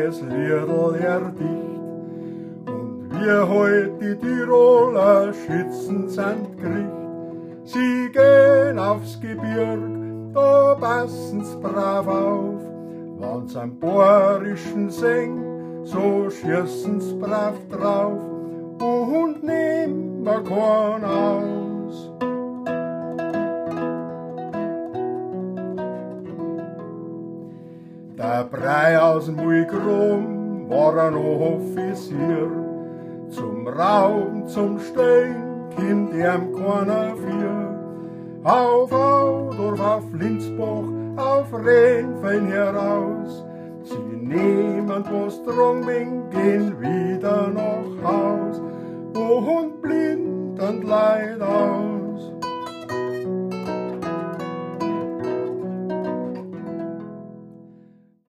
das Liedl erdicht. Und wie heut die Tiroler Schützen sind kriegt, sie gehen aufs Gebirg, da passen's brav auf. Wann's am Bohrischen sing, so schießen's brav drauf und nehmen wir keinen aus. Der Brei aus Muigrum war ein Offizier, zum Rauben, zum Stehen kommt ihm keiner vier. Auf Audorf, auf Linzbach, auf Rennfein heraus, sie nehmen was Drongming, gehen wieder nach Haus und blind und leid aus.